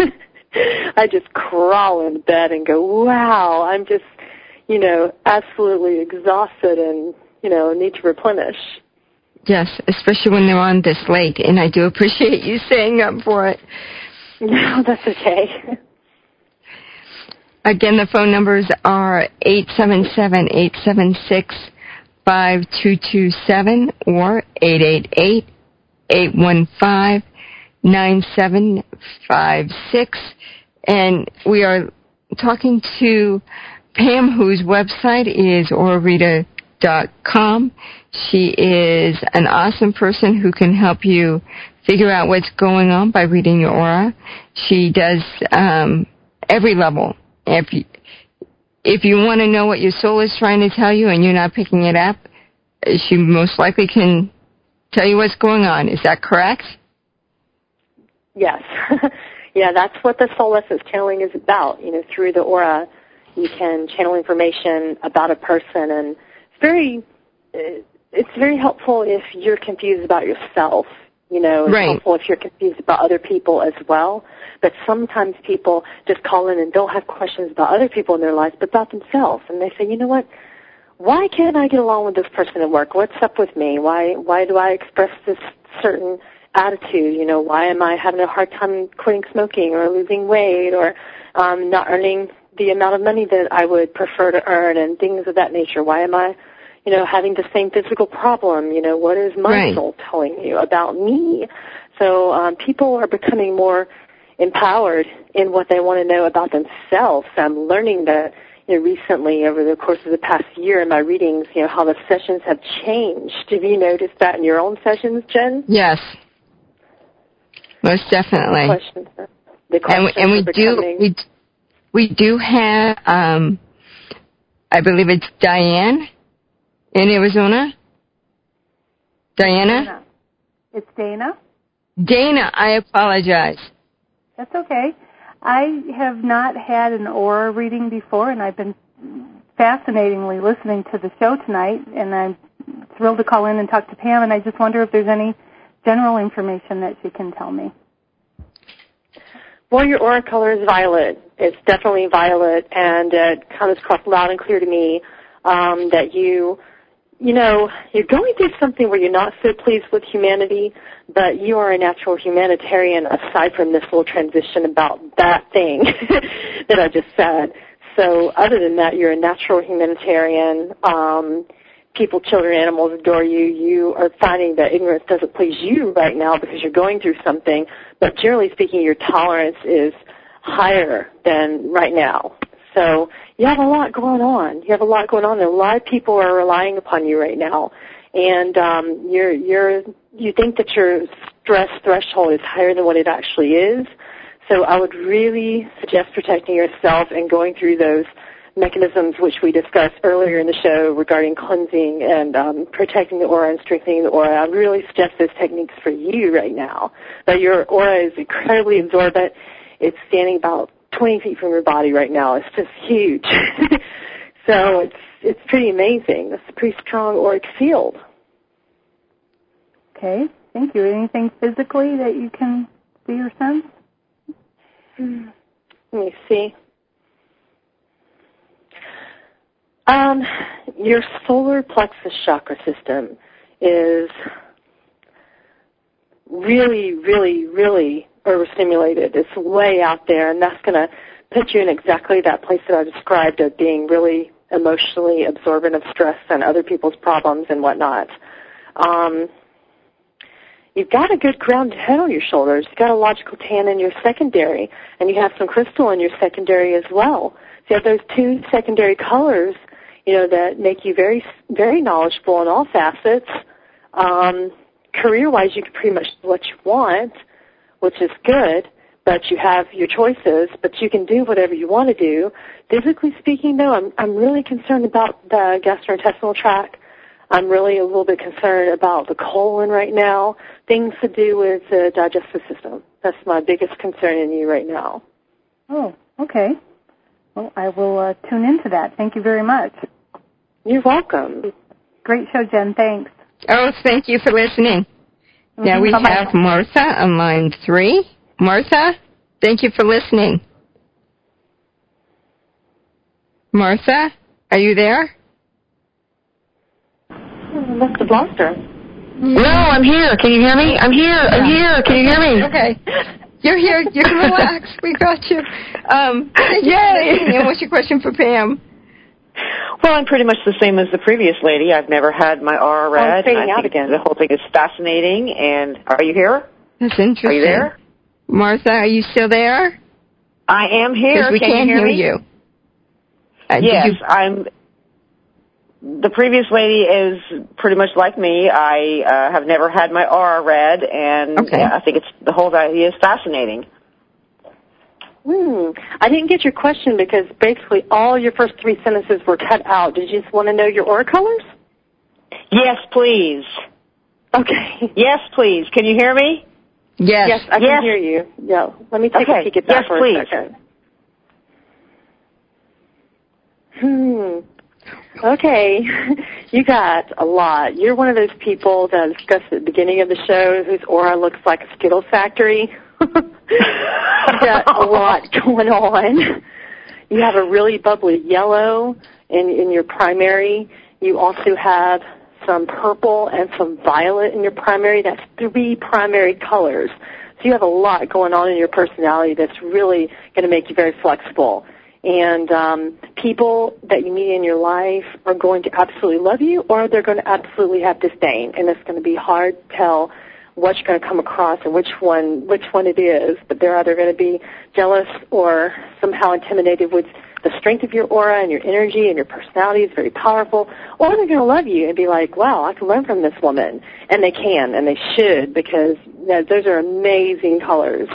I just crawl in bed and go, wow, I'm just, you know, absolutely exhausted and you know, need to replenish. Yes, especially when they're on this late, and I do appreciate you saying up for it. No, that's okay. Again, the phone numbers are eight seven seven, eight seven six, five two two seven or eight eight eight, eight one five, nine seven five six. And we are talking to Pam, whose website is aura rita dot com. She is an awesome person who can help you figure out what's going on by reading your aura. She does um, every level. If you, if you want to know what your soul is trying to tell you and you're not picking it up, she most likely can tell you what's going on. Is that correct? Yes. Yeah, that's what the soul essence channeling is about. You know, through the aura, you can channel information about a person, and it's very, it's very helpful if you're confused about yourself. You know, it's right. helpful if you're confused about other people as well. But sometimes people just call in and don't have questions about other people in their lives, but about themselves. And they say, you know what? Why can't I get along with this person at work? What's up with me? Why why do I express this certain attitude? You know, why am I having a hard time quitting smoking or losing weight or um, not earning the amount of money that I would prefer to earn and things of that nature? Why am I, you know, having the same physical problem? You know, what is my right. soul telling you about me? So um, people are becoming more empowered in what they want to know about themselves. I'm learning that, you know, recently over the course of the past year in my readings, you know, how the sessions have changed. Have you noticed that in your own sessions, Jen? Yes, most definitely. The questions, the questions and we, and we becoming... do we we do have, um, I believe it's Diane in Arizona. Diana? Dana. It's Dana. Dana, I apologize. That's okay. I have not had an aura reading before, and I've been fascinatingly listening to the show tonight, and I'm thrilled to call in and talk to Pam, and I just wonder if there's any general information that she can tell me. Well, your aura color is violet. It's definitely violet, and it comes across loud and clear to me um, that you, you know, you're going through something where you're not so pleased with humanity, but you are a natural humanitarian aside from this little transition about that thing that I just said. So other than that, you're a natural humanitarian. Um, people, children, animals adore you. You are finding that ignorance doesn't please you right now because you're going through something, but generally speaking, your tolerance is higher than right now. So you have a lot going on. You have a lot going on, and a lot of people are relying upon you right now. And um, you're you're you think that your stress threshold is higher than what it actually is. So I would really suggest protecting yourself and going through those mechanisms which we discussed earlier in the show regarding cleansing and um, protecting the aura and strengthening the aura. I really suggest those techniques for you right now. But your aura is incredibly absorbent. It's standing about twenty feet from your body right now. It's just huge. So it's it's pretty amazing. It's a pretty strong auric field. Okay, thank you. Anything physically that you can see or sense? Let me see. Um, your solar plexus chakra system is really, really, really overstimulated. It's way out there, and that's going to put you in exactly that place that I described of being really emotionally absorbent of stress and other people's problems and whatnot. Um, you've got a good grounded head on your shoulders. You've got a logical tan in your secondary, and you have some crystal in your secondary as well. So you have those two secondary colors, you know, that make you very, very knowledgeable in all facets. Um, career-wise, you can pretty much do what you want, which is good, but you have your choices, but you can do whatever you want to do. Physically speaking, though, I'm, I'm really concerned about the gastrointestinal tract. I'm really a little bit concerned about the colon right now, things to do with the digestive system. That's my biggest concern in you right now. Oh, okay. Well, I will uh, tune into that. Thank you very much. You're welcome. Great show, Jen. Thanks. Oh, thank you for listening. Mm-hmm. Now we Bye-bye. have Martha on line three. Martha, thank you for listening. Martha, are you there? must have lost her. No, I'm here. Can you hear me? I'm here. I'm here. Can you hear me? Okay. You're here. You can relax. We got you. Um, Yay! And what's your question for Pam? Well, I'm pretty much the same as the previous lady. I've never had my aura read. Oh, fading I out think again. the whole thing is fascinating. And are you here? That's interesting. Are you there? Martha, are you still there? I am here. We Can can't you hear, hear me? you. Uh, yes, you... I'm. The previous lady is pretty much like me. I uh, have never had my aura read, and okay. yeah, I think it's the whole idea is fascinating. Hmm. I didn't get your question because basically all your first three sentences were cut out. Did you just want to know your aura colors? Yes, please. Okay. Yes, please. Can you hear me? Yes. Yes, I yes. can hear you. Yeah. Let me take okay. a peek at that yes, for please. a second. Hmm. Okay. You got a lot. You're one of those people that I discussed at the beginning of the show whose aura looks like a Skittles factory. You got a lot going on. You have a really bubbly yellow in, in your primary. You also have some purple and some violet in your primary. That's three primary colors. So you have a lot going on in your personality that's really going to make you very flexible. And um, people that you meet in your life are going to absolutely love you or they're going to absolutely have disdain. And it's going to be hard to tell what you're going to come across and which one which one it is. But they're either going to be jealous or somehow intimidated with the strength of your aura and your energy and your personality is very powerful, or they're going to love you and be like, wow, I can learn from this woman. And they can, and they should, because you know, those are amazing colors.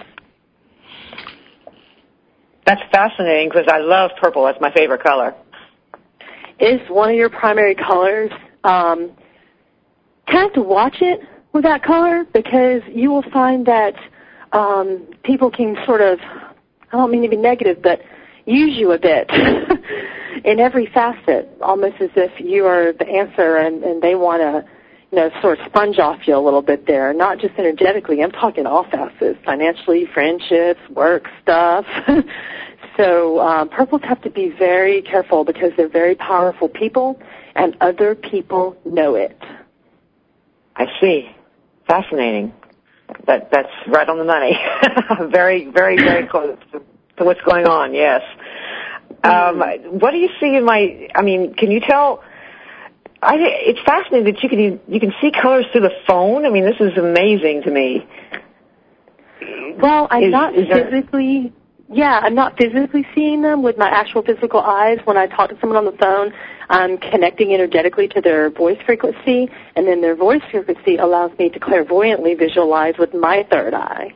That's fascinating because I love purple. That's my favorite color. It's one of your primary colors. Um, kind of have to watch it with that color because you will find that um, people can sort of, I don't mean to be negative, but use you a bit in every facet, almost as if you are the answer and, and they want to, you know, sort of sponge off you a little bit there, not just energetically. I'm talking all facets, financially, friendships, work stuff. So um, purples have to be very careful because they're very powerful people and other people know it. I see. Fascinating. That that's right on the money. very, very, very close to, to what's going on. Yes. Um, what do you see in my? I mean, can you tell? I, it's fascinating that you can you can see colors through the phone. I mean, this is amazing to me. Well, I'm is, not is there... physically. Yeah, I'm not physically seeing them with my actual physical eyes. When I talk to someone on the phone, I'm connecting energetically to their voice frequency, and then their voice frequency allows me to clairvoyantly visualize with my third eye.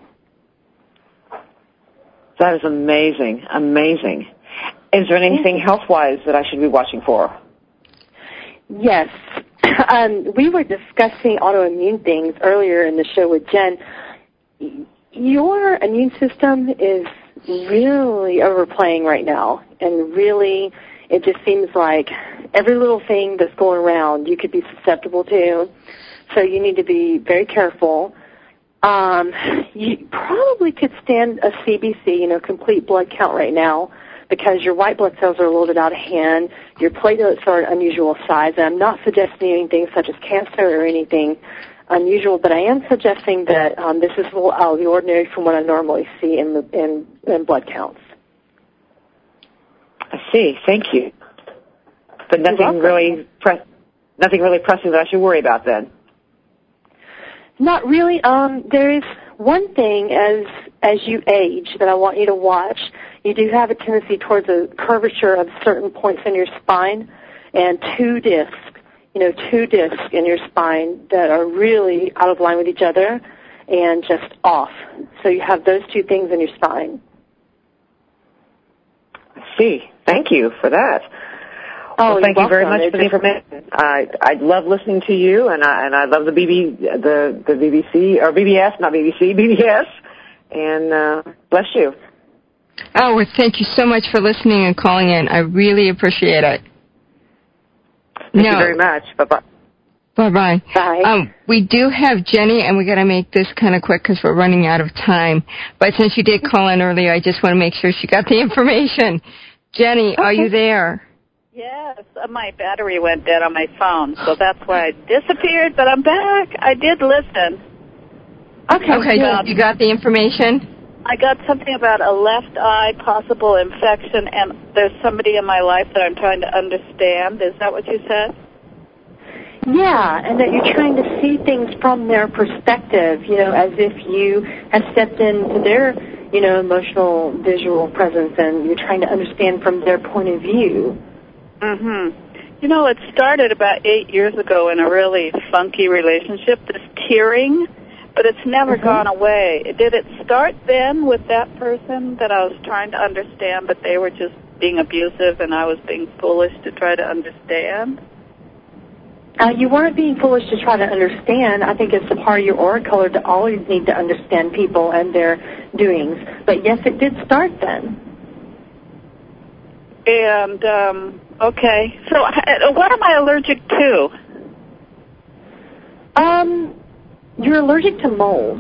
That is amazing, amazing. Is there anything health-wise that I should be watching for? Yes. Um, we were discussing autoimmune things earlier in the show with Jen. Your immune system is really overplaying right now, and really it just seems like every little thing that's going around you could be susceptible to, so you need to be very careful. Um, you probably could stand a C B C, you know, complete blood count right now, because your white blood cells are a little bit out of hand, your platelets are an unusual size, and I'm not suggesting anything such as cancer or anything unusual, but I am suggesting that um, this is a little out of the ordinary from what I normally see in, the, in, in blood counts. I see. Thank you. But nothing really, press, nothing really pressing that I should worry about then. Not really. Um, there is one thing as as you age that I want you to watch. You do have a tendency towards a curvature of certain points in your spine, and two discs. You know, two discs in your spine that are really out of line with each other and just off. So you have those two things in your spine. I see. Thank you for that. Oh, well, thank you very much It for the information. I I love listening to you, and I and I love the B B the the B B C or B B S, not B B C, B B S, and uh, bless you. Oh, well, thank you so much for listening and calling in. I really appreciate it. Thank no. you very much. Bye-bye. Bye-bye. Bye. Um, we do have Jenny, and we got to make this kind of quick because we're running out of time. But since you did call in earlier, I just want to make sure she got the information. Jenny, okay. Are you there? Yes, uh, my battery went dead on my phone, so that's why I disappeared, but I'm back. I did listen. Okay, okay so you got the information? I got something about a left eye possible infection, and there's somebody in my life that I'm trying to understand. Is that what you said? Yeah, and that you're trying to see things from their perspective, you know, as if you have stepped into their, you know, emotional, visual presence, and you're trying to understand from their point of view. Mm-hmm. You know, it started about eight years ago in a really funky relationship, this tearing, but it's never mm-hmm. gone away. Did it start then with that person that I was trying to understand, but they were just being abusive and I was being foolish to try to understand? Uh, you weren't being foolish to try to understand. I think it's a part of your aura color to always need to understand people and their doings. But yes, it did start then. And, um, okay. So what am I allergic to? Um, you're allergic to mold.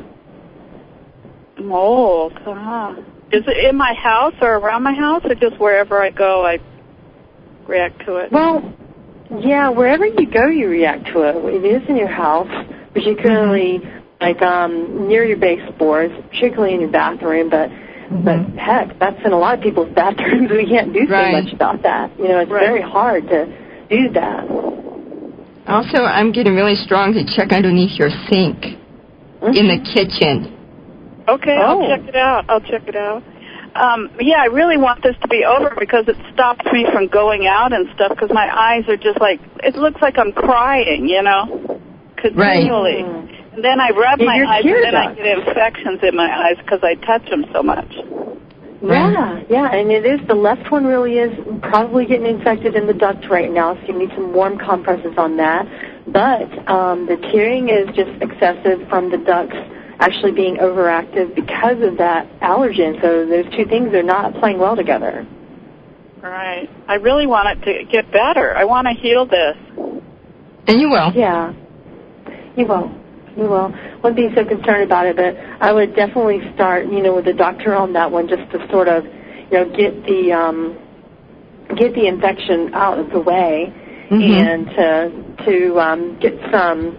Mold, uh-huh. Is it in my house or around my house, or just wherever I go I react to it? Well, yeah, wherever you go you react to it. It is in your house, particularly mm-hmm. like um, near your baseboards, particularly in your bathroom, but Mm-hmm. But heck, that's in a lot of people's bathrooms. We can't do right. so much about that. You know, it's right. very hard to do that. Also, I'm getting really strong to check underneath your sink mm-hmm. in the kitchen. Okay, oh. I'll check it out. I'll check it out. Um, yeah, I really want this to be over because it stops me from going out and stuff because my eyes are just like, it looks like I'm crying, you know, continually. Right. And then I rub yeah, my eyes, and then duct. I get infections in my eyes because I touch them so much. Yeah, yeah, and it is. The left one really is probably getting infected in the duct right now, so you need some warm compresses on that. But um, the tearing is just excessive from the ducts actually being overactive because of that allergen. So those two things are not playing well together. Right. I really want it to get better. I want to heal this. And you will. Yeah, you will. You will. Wouldn't be so concerned about it, but I would definitely start, you know, with the doctor on that one, just to sort of, you know, get the um, get the infection out of the way, mm-hmm. and to to um, get some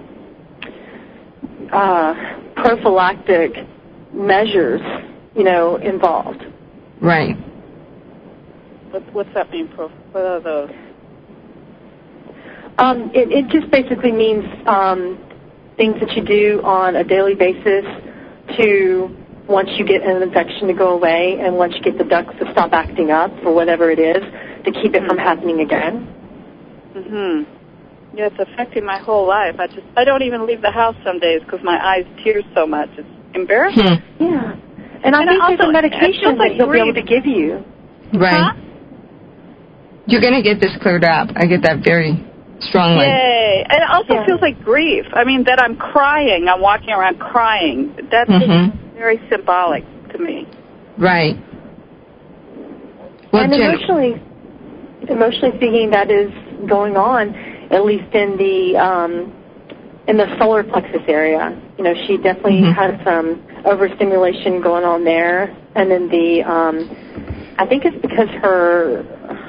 uh, prophylactic measures, you know, involved. Right. What, what's that mean? What are those? Um, it, it just basically means. Um, things that you do on a daily basis to, once you get an infection, to go away, and once you get the ducts to stop acting up for whatever it is, to keep it mm-hmm. from happening again. Mm-hmm. Yeah, it's affecting my whole life. I just, I don't even leave the house some days because my eyes tear so much. It's embarrassing. Hmm. Yeah. And I and think also, there's a medication like that he'll grief. be able to give you. Right. Huh? You're going to get this cleared up. I get that very strongly. Yay. And it also yeah. feels like grief. I mean, that I'm crying. I'm walking around crying. That's mm-hmm. very symbolic to me. Right. Well, and Jen- emotionally, emotionally speaking, that is going on, at least in the um, in the solar plexus area. You know, she definitely mm-hmm. has some overstimulation going on there. And then the, um, I think it's because her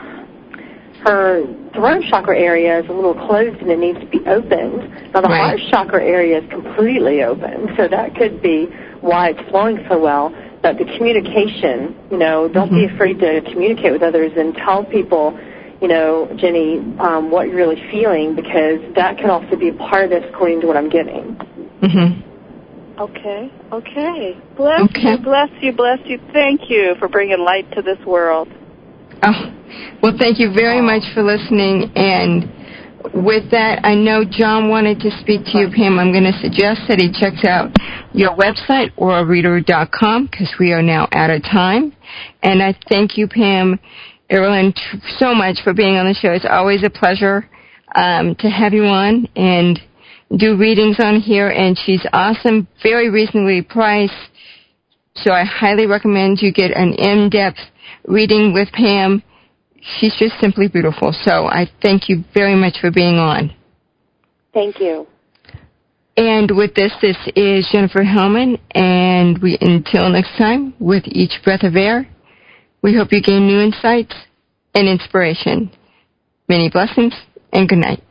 her throat chakra area is a little closed and it needs to be opened. Now the right. heart chakra area is completely open, so that could be why it's flowing so well. But the communication, you know, don't mm-hmm. be afraid to communicate with others and tell people, you know, Jenny, um, what you're really feeling, because that can also be a part of this according to what I'm getting. Mm-hmm. Okay, okay. Bless okay. you, bless you, bless you. Thank you for bringing light to this world. Oh, well, thank you very much for listening. And with that, I know John wanted to speak to you, Pam. I'm going to suggest that he checks out your website, aura reader dot com, because we are now out of time. And I thank you, Pam Ireland, so much for being on the show. It's always a pleasure um, to have you on and do readings on here. And she's awesome, very reasonably priced. So I highly recommend you get an in-depth reading with Pam. She's just simply beautiful. So I thank you very much for being on. Thank you. And with this, this is Jennifer Hellman, and we until next time, with each breath of air, we hope you gain new insights and inspiration. Many blessings and good night.